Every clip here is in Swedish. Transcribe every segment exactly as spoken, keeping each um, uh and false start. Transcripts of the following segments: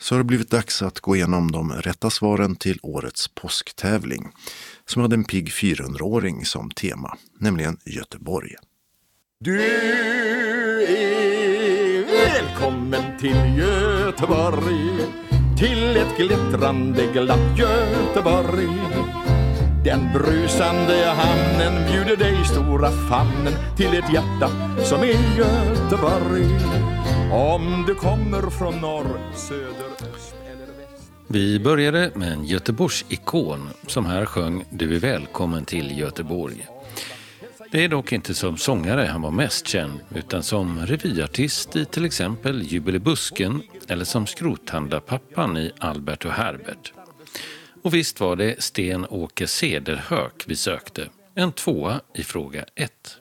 så har det blivit dags att gå igenom de rätta svaren till årets påsktävling som hade en pigg fyrahundraåring som tema, nämligen Göteborg. Du är välkommen till Göteborg, till ett glittrande glatt Göteborg. Den brusande hamnen bjuder dig stora famnen till ett hjärta som är Göteborg. Om du kommer från norr, söder, öst eller väst. Vi började med en Göteborgs-ikon som här sjöng Du är välkommen till Göteborg. Det är dock inte som sångare han var mest känd, utan som revyartist i till exempel Jubelebusken eller som skrothandlarpappan i Albert och Herbert. Och visst var det Sten-Åke Cederhök vi sökte, en tvåa i fråga ett.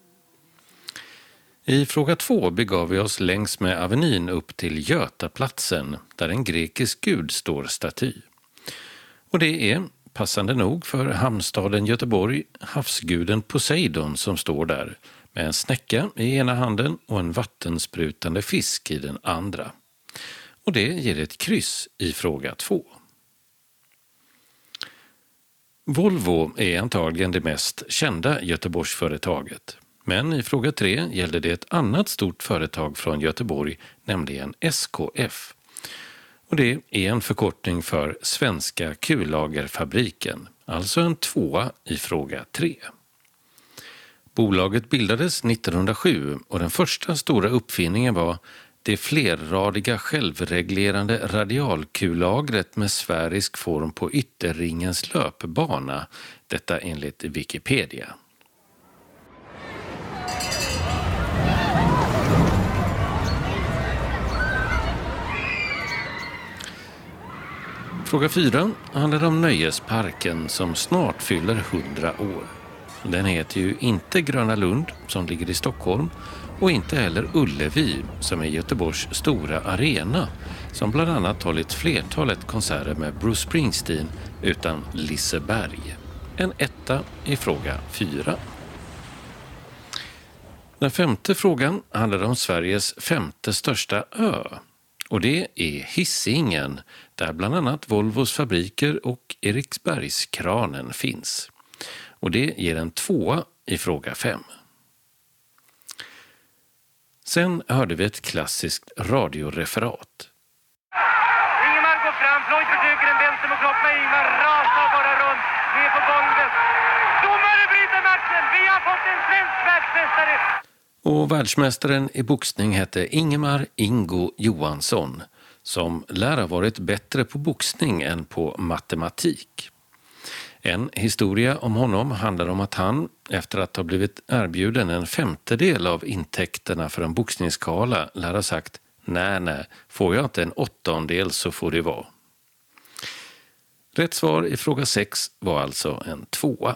I fråga två begav vi oss längs med Avenyn upp till Götaplatsen där en grekisk gud står staty. Och det är, passande nog för hamnstaden Göteborg, havsguden Poseidon som står där med en snäcka i ena handen och en vattensprutande fisk i den andra. Och det ger ett kryss i fråga två. Volvo är antagligen det mest kända Göteborgsföretaget. Men i fråga tre gällde det ett annat stort företag från Göteborg, nämligen S K F. Och det är en förkortning för Svenska Kullagerfabriken, alltså en tvåa i fråga tre. Bolaget bildades nittonhundrasju och den första stora uppfinningen var det flerradiga självreglerande radialkullagret med sfärisk form på ytterringens löpbana, detta enligt Wikipedia. Fråga fyra handlar om nöjesparken som snart fyller hundra år. Den heter ju inte Gröna Lund som ligger i Stockholm och inte heller Ullevi som är Göteborgs stora arena som bland annat hållit flertalet konserter med Bruce Springsteen utan Liseberg. En etta i fråga fyra. Den femte frågan handlar om Sveriges femte största ö. Och det är Hisingen, där bland annat Volvos fabriker och Eriksbergskranen finns. Och det ger en tvåa i fråga fem. Sen hörde vi ett klassiskt radioreferat. Ingemar går fram, Floyd försöker en vänster mot kropp, men Ingemar rasar bara runt, ner på golvet. Domare bryter matchen, vi har fått en svensk världsmästare! Och världsmästaren i boxning hette Ingemar Ingo Johansson, som lär ha varit bättre på boxning än på matematik. En historia om honom handlar om att han, efter att ha blivit erbjuden en femtedel av intäkterna för en boxningsskala, lär ha sagt nej, nej, får jag inte en åttondel så får det vara. Rätt svar i fråga sex var alltså en tvåa.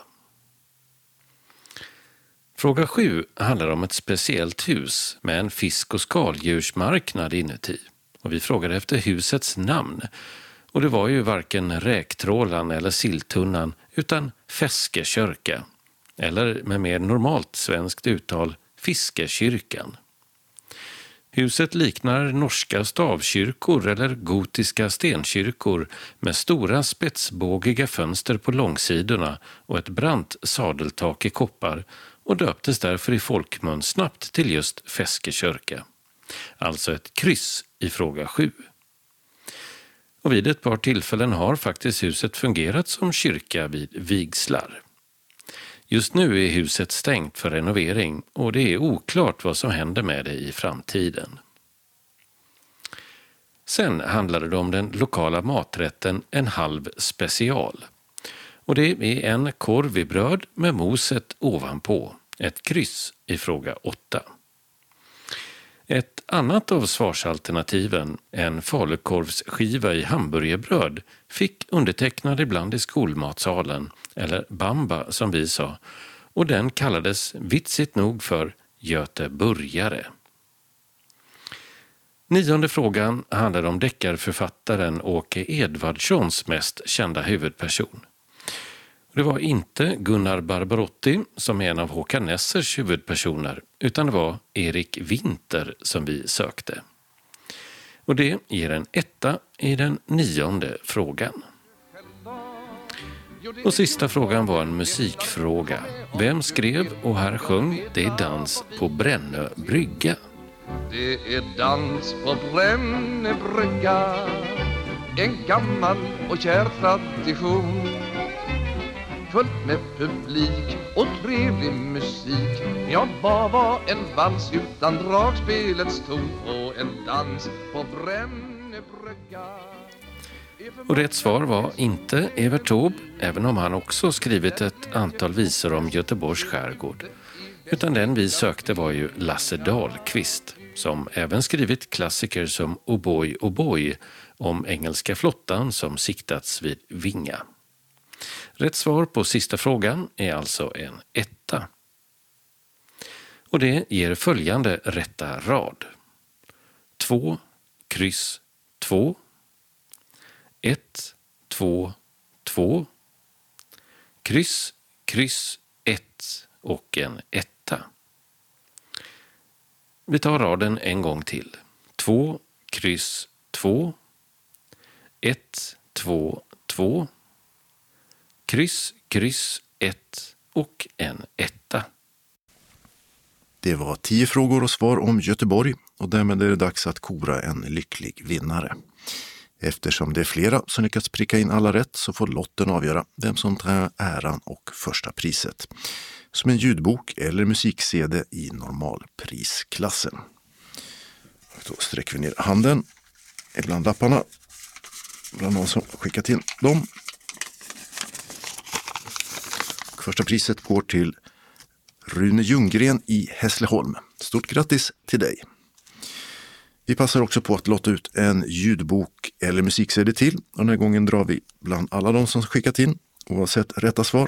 Fråga sju handlar om ett speciellt hus med en fisk- och skaldjursmarknad inuti. Och vi frågade efter husets namn. Och det var ju varken räktrålan eller silltunnan utan Feskekörka. Eller med mer normalt svenskt uttal Fiskekyrkan. Huset liknar norska stavkyrkor eller gotiska stenkyrkor med stora spetsbågiga fönster på långsidorna och ett brant sadeltak i koppar och döptes därför i folkmun snabbt till just Feskekörka. Alltså ett kryss i fråga sju. Och vid ett par tillfällen har faktiskt huset fungerat som kyrka vid vigslar. Just nu är huset stängt för renovering och det är oklart vad som händer med det i framtiden. Sen handlade det om den lokala maträtten en halv special. Och det är en korv i bröd med moset ovanpå, ett kryss i fråga åtta. Ett annat av svarsalternativen, en falukorvsskiva i hamburgerbröd, fick undertecknad ibland i skolmatsalen, eller bamba som vi sa, och den kallades vitsigt nog för Göteborgare. Nionde frågan handlar om deckarförfattaren Åke Edvardssons mest kända huvudperson. Det var inte Gunnar Barbarotti som är en av Håkan Nessers huvudpersoner, utan det var Erik Winter som vi sökte. Och det ger en etta i den nionde frågan. Och sista frågan var en musikfråga. Vem skrev och här sjöng Det är dans på Brännö brygga? Det är dans på Brännö brygga, en gammal och kär tradition. Fullt med publik och trevlig musik. Ja, vad var en vals utan dragspelets ton och en dans på Brännö brygga? Och rätt svar var inte Evert Taube, även om han också skrivit ett antal visor om Göteborgs skärgård. Utan den vi sökte var ju Lasse Dahlqvist, som även skrivit klassiker som Oh boy, oh boy, om engelska flottan som siktats vid Vinga. Rätt svar på sista frågan är alltså en etta. Och det ger följande rätta rad. två, kryss, två. ett, två, två. Kryss, kryss, ett och en etta. Vi tar raden en gång till. två, kryss, två. ett, två, två. Kryss, kryss, ett och en etta. Det var tio frågor och svar om Göteborg och därmed är det dags att kora en lycklig vinnare. Eftersom det är flera som lyckats pricka in alla rätt så får lotten avgöra vem som tar äran och första priset. Som en ljudbok eller musik-C D i normalprisklassen. Då sträcker vi ner handen ibland lapparna. Bland någon som skickat in dem. Första priset går till Rune Ljunggren i Hässleholm. Stort grattis till dig! Vi passar också på att låta ut en ljudbok eller musik-C D till. Och den här gången drar vi bland alla de som skickat in, oavsett rätta svar.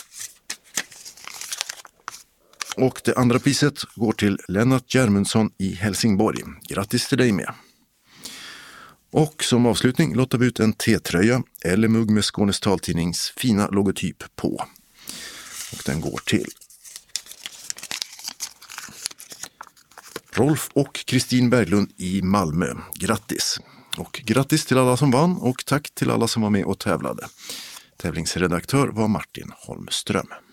Och det andra priset går till Lennart Järmundsson i Helsingborg. Grattis till dig med! Och som avslutning låter vi ut en T-tröja eller mugg med Skånes taltidnings fina logotyp på. Och den går till Rolf och Kristin Berglund i Malmö. Grattis! Och grattis till alla som vann och tack till alla som var med och tävlade. Tävlingsredaktör var Martin Holmström.